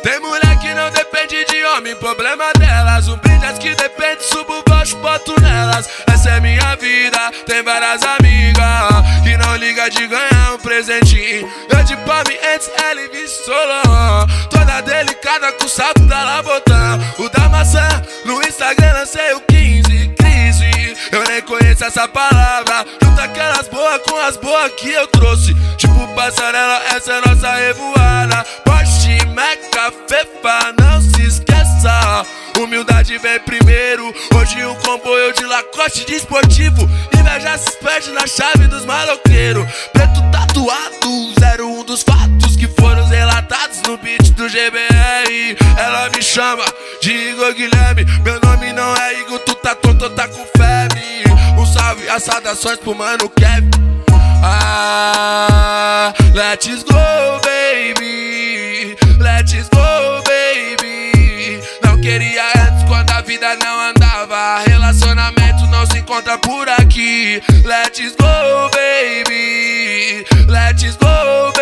Tem mulher que não depende de homem, problema delas. Um brinde as que depende, subo baixo, boto nelas. Essa é minha vida, tem várias amigas que não liga de ganhar um presentinho. Eu de palme antes, ela e Solon. Toda delicada com o salto da Labotã. O da maçã, no Instagram lancei o 15 crise. Eu nem conheço essa palavra. Junta aquelas boas com as boas que eu trouxe. Tipo passarela, essa é nossa revoada. Porsche, Meca, Fefa, não se esqueça. Humildade vem primeiro. Hoje um comboio de Lacoste de esportivo. Inveja se perde na chave dos maloqueiros. Preto tatuado, 01 dos fatos que foram relatados no beat do GBR. Ela me chama de Igor Guilherme. Meu nome não é Igor, tu tá tonto, tá com febre. Um salve, as saudações pro mano Kevin. Ah, let's go, baby. Let's go, baby. Não queria antes quando a vida não andava. Relacionamento não se encontra por aqui. Let's go, baby. Let's go,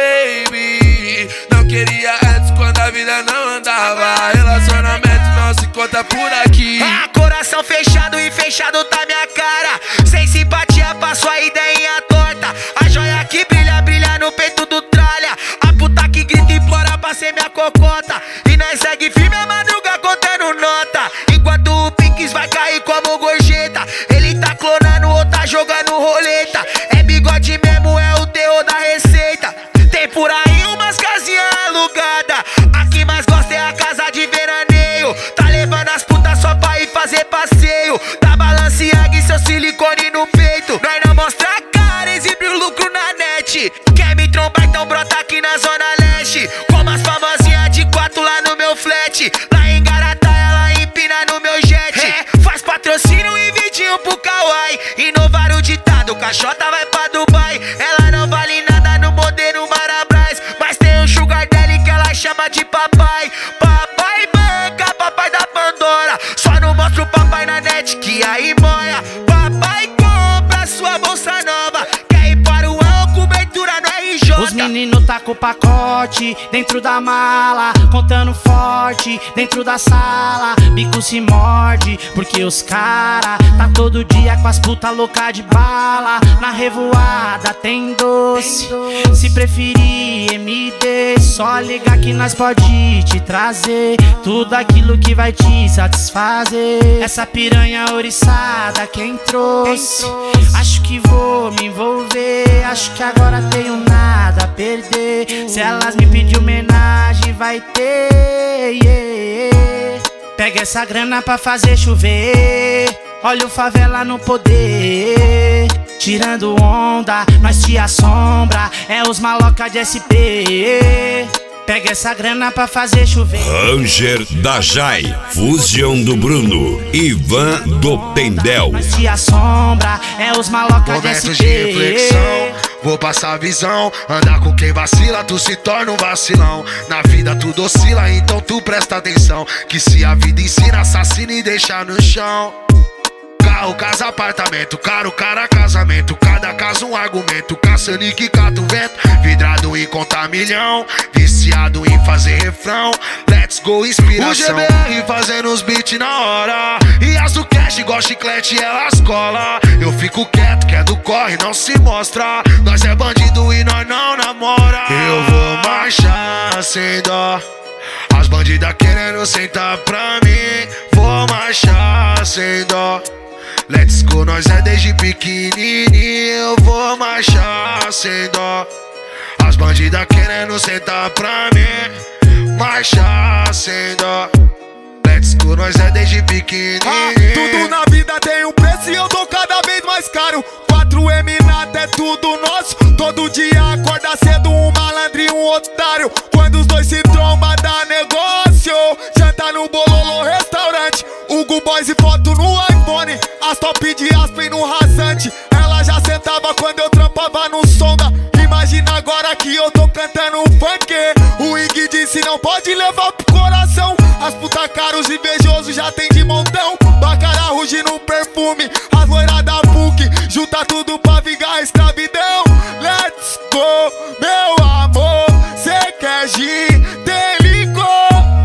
baby. Não queria antes quando a vida não andava. Relacionamento não se encontra por aqui. Ah, coração fechado e fechado tá minha cara. Sem simpatia pra sua ideinha torta. A joia que brilha, brilha no peito do tralha. A puta que grita e implora pra ser minha cocota. E nós segue firme a madruga contando nota. Enquanto o Pinks vai cair como gorjeta. Ele tá clonando ou tá jogando roleta. É bigode mesmo, é o terror da receita. Tem por aí umas casinhas alugadas. A que mais gosta é a casa de veraneio. Tá levando as putas só pra ir fazer passeio. Da Balenciaga e seu silicone no peito. Nós não mostra a cara, exibe o lucro na net. Quer me trombar, então brota aqui na zona leste. Como as famosinhas de 4 lá no meu flat. Lá em Garatá, ela empina no meu jet. Faz patrocínio e vidinho pro Kawaii. Inovar o ditado, caixota vai pra Dubai. Ela não vale nada no modelo Marabras. Mas tem um sugar daddy que ela chama de papai. Papai banca, papai da Pandora. Só não mostra o papai na net que aí moia. Papai compra sua bolsa nova. Quer ir para o álcool, cobertura no RJ. Os meninos tá com o pacote dentro da mala, contando forte dentro da sala. Bico se morde porque os cara tá todo dia com as puta louca de bala. Na revoada tem doce, se preferir MD, só ligar que nós pode te trazer tudo aquilo que vai te satisfazer. Essa piranha ouriçada quem trouxe. Acho que vou me envolver, acho que agora tenho nada a perder. Se elas me pedir homenagem vai ter, yeah. Pega essa grana pra fazer chover. Olha o favela no poder. Tirando onda, nós te assombra. É os maloca de SP. Pega essa grana pra fazer chover. Ranger da Jai, Fusion do Bruno, Ivan do Pendel. Nós te assombra, é os maloca de SP. Momentos de reflexão, vou passar a visão. Andar com quem vacila, tu se torna um vacilão. Na vida tudo oscila, então tu presta atenção. Que se a vida ensina, assassina e deixa no chão. Carro, casa, apartamento, caro, cara, casamento. Cada caso um argumento, caçando e que cata o vento. Vidrado em contar milhão, viciado em fazer refrão. Let's go, inspiração. O GBR fazendo os beats na hora. E as do cash, igual chiclete, elas cola. Eu fico quieto, que é do corre, não se mostra. Nós é bandido e nós não namora. Eu vou marchar sem dó. As bandidas querendo sentar pra mim. Vou marchar sem dó. Let's go, nós é desde pequenininho. Eu vou marchar sem dó. As bandidas querendo sentar pra mim. Marchar sem dó. Let's go, nós é desde pequenininho. Tudo na vida tem um preço e eu tô cada vez mais caro. 4M nada é tudo nosso. Todo dia acorda cedo um malandro e um otário. Quando os dois se trombam dá negócio. Janta no Bololô restaurante. Hugo Boys e foto no iPhone. As top de Aspen no rasante. Ela já sentava quando eu trampava no Sonda. Imagina agora que eu tô cantando funk. O Ig disse não pode levar pro coração. As puta caros invejosos já tem de montão. Bacará ruge no perfume. As loiras da PUC junta tudo pra vingar a escravidão. Let's go, meu amor. Cê quer gin, tem licor.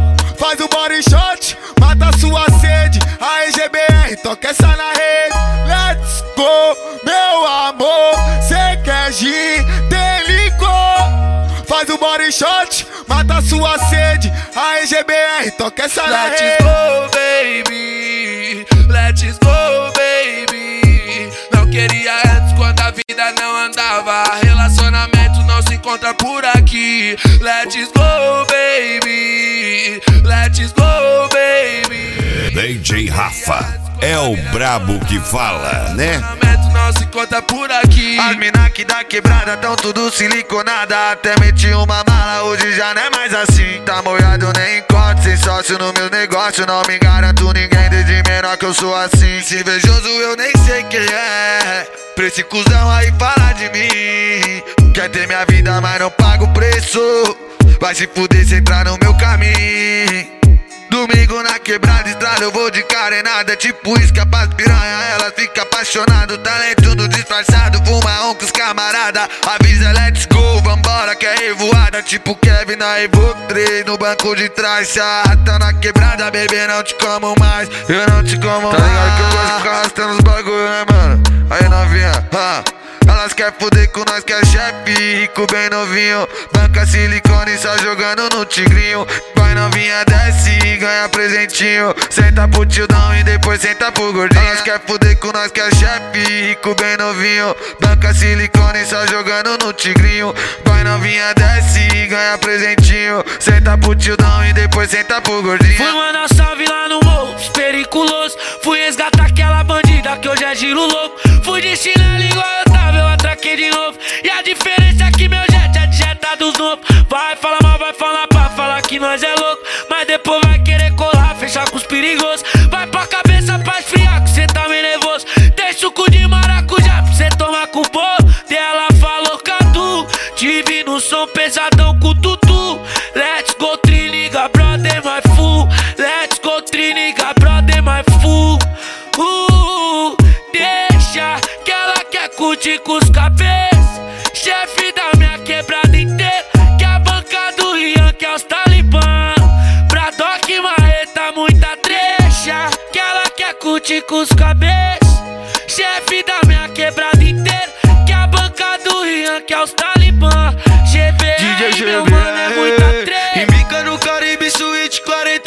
GBR, toca essa na rede. Let's go, meu amor. Cê quer gin, tem licor. Faz o body shot, mata sua sede. Aí GBR, toca essa na rede. Let's go, baby. Let's go, baby. Não queria antes quando a vida não andava. Relacionamento não se encontra por aqui. Let's go, baby. Let's go, baby. DJ Rafa é o brabo que fala, né? Relacionamento não se encontra por aqui. As mina que da quebrada tão tudo siliconada. Até meti uma mala, hoje já não é mais assim. Tá molhado, nem encontro, sem sócio no meu negócio. Não me garanto ninguém, desde menor que eu sou assim. Se invejoso eu nem sei quem é. Pra esse cuzão aí falar de mim. Quer ter minha vida, mas não paga o preço. Vai se fuder se entrar no meu caminho. Domingo na quebrada, estrada, eu vou de carenada. É tipo isca pras piranha, ela fica apaixonada. Talento tudo disfarçado, fuma com os camarada. Avisa, let's go, vambora que é revoada. Tipo Kevin na Evoque 3, no banco de trás. Se arrasta na quebrada, bebê, não te como mais. Eu não te como mais. Tá ligado que eu gosto de ficar arrastando os bagulho, né, mano? Aí novinha, elas quer fuder com nós que é chefe, rico bem novinho. Banca silicone só jogando no tigrinho. Vai novinha, desce e ganha presentinho. Senta pro tildão e depois senta pro gordinho. Elas quer fuder com nós que é chefe, rico bem novinho. Banca silicone só jogando no tigrinho. Vai novinha, desce e ganha presentinho. Senta pro tildão e depois senta pro gordinho. Fui mandar salve lá no morro, periculoso. Fui resgatar aquela bandida que hoje é giro louco. Fui de chinelo igual eu tava, eu atraquei de novo. E a diferença é que meu jet é de jeta dos novos. Vai falar mal, vai falar pra falar que nós é louco. Mas depois vai querer colar, fechar com os perigosos. Vai pra cabeça pra esfriar que cê tá meio nervoso. Tem suco de maracujá pra cê tomar com bolo. E ela falou Cadu, te vi no som pesadão com tutu. Let's go triniga, brother, my fool. Let's go triniga, brother, my fool. Deixa que ela quer curtir com os cabeças. Chefe da minha quebrada inteira. Que a banca do Rian, que é os talibã. Bradock, marreta, muita trecha. Que ela quer curtir com os cabeças. Chefe da minha quebrada inteira. Que a banca do Rian, que é os talibã. GBR, meu mano, é muita trecha. Embica no Caribe Suíte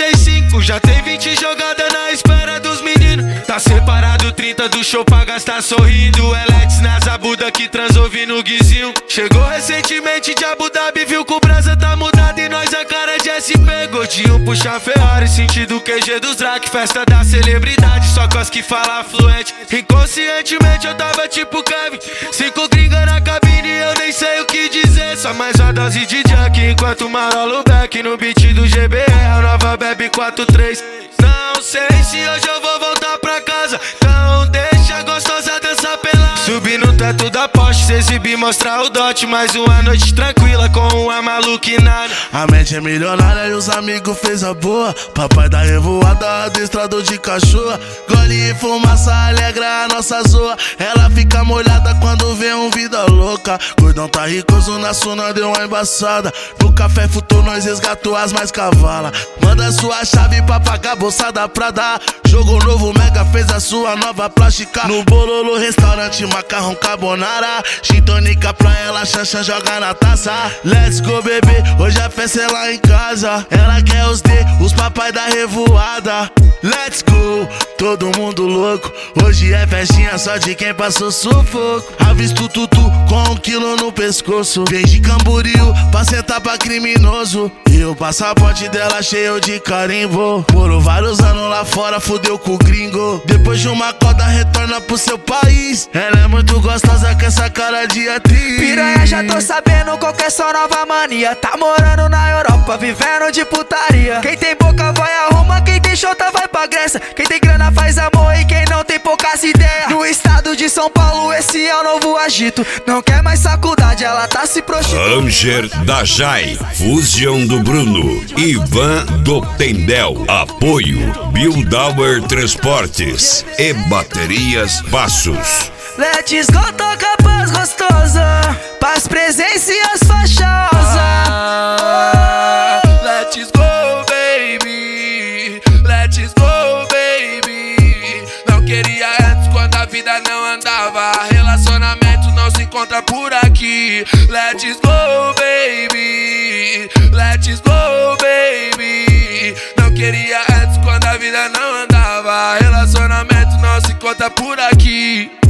45. Já tem 20 jogadas na espera dos meninos. Tá separado 30 do show pra gastar sorrindo. Eletes na zabuda que transou no guizinho. Chegou recentemente de Abu Dhabi, viu que o brasa tá mudado e nós a cara de SP. Gordinho puxa Ferrari, sentido QG dos Drac. Festa da celebridade, só com as que fala fluente. Inconscientemente eu tava tipo Kevin. 5 gringa na cabine, eu nem sei o que dizer. Só mais uma dose de junk enquanto marolo back no beat do GBR. A nova bebe 4-3. Não sei se hoje eu vou voltar pra casa. Então deixa a gostosa dançar pelada. Subir no teto da Porsche, se exibir, mostrar o dote. Mais uma noite tranquila com uma maluquinada. A mente é milionária e os amigos fez a boa. Papai da revoada, adestrador de cachorro. Gole e fumaça alegra a nossa zoa. Ela fica molhada quando vê um vida louca. Gordão tá ricoso na suna, deu uma embaçada. No café futou, nós resgatou as mais cavalas. Manda sua chave pra pagar bolsada pra dar. Jogo novo, Mega fez a sua nova plástica. No Bololo, restaurante, macarrão carbonara. Gin tônica pra ela, Xanxan joga na taça. Let's go, bebê, hoje a festa é lá em casa. Ela quer os D, os papai da revoada. Let's go, todo mundo louco. Hoje é festinha só de quem passou sufoco. Avisto tutu com 1 quilo no pescoço. Vem de Camboriú pra sentar pra criminoso. E o passaporte dela cheio de carimbo. Morou vários anos lá fora, fudeu com o gringo. Depois de uma coda retorna pro seu país. Ela é muito gostosa com essa cara de atriz. Piranha, já tô sabendo qual que é sua nova mania. Tá morando na Europa, vivendo de putaria. Quem tem boca vai arruma, quem tem chota vai pra Grécia. Quem tem grana faz amor e quem não tem poucas ideias. No estado de São Paulo esse é o novo agito. Não quer mais faculdade, ela tá se prostituindo. Ranger da Jai, Fusion do Bruno, Ivan do Tendel. Apoio Buildauer Transportes e Baterias Passos. Let's go, toca paz gostosa, paz, presença e as fachosas. Let's go, baby. Let's go, baby. Não encontra por aqui. Let's go, baby. Let's go, baby. Não queria antes quando a vida não andava. Relacionamento não se conta por aqui.